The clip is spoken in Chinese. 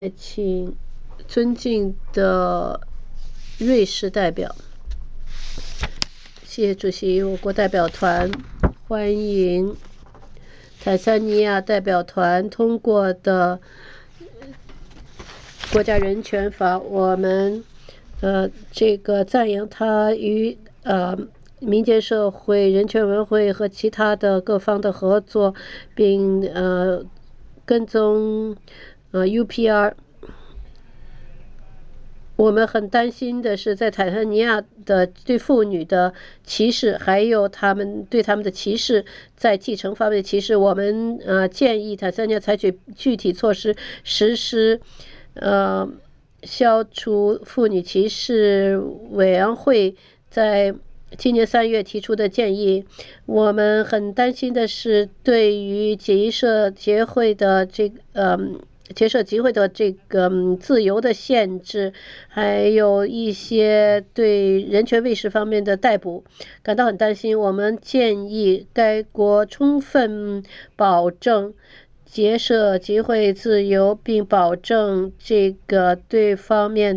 请尊敬的瑞士代表，谢谢主席。我国代表团欢迎坦桑尼亚代表团通过的国家人权法，我们赞扬他与民间社会、人权委员会和其他的各方的合作，并跟踪UPR。我们很担心的是，在坦桑尼亚的对妇女的歧视，还有对他们的歧视，在继承方面的歧视，我们建议坦桑尼亚采取具体措施，实施消除妇女歧视委员会在今年3月提出的建议。我们很担心的是，对于结社集会的自由的限制，还有一些对人权卫士方面的逮捕，感到很担心。我们建议该国充分保证结社集会自由，并保证对方面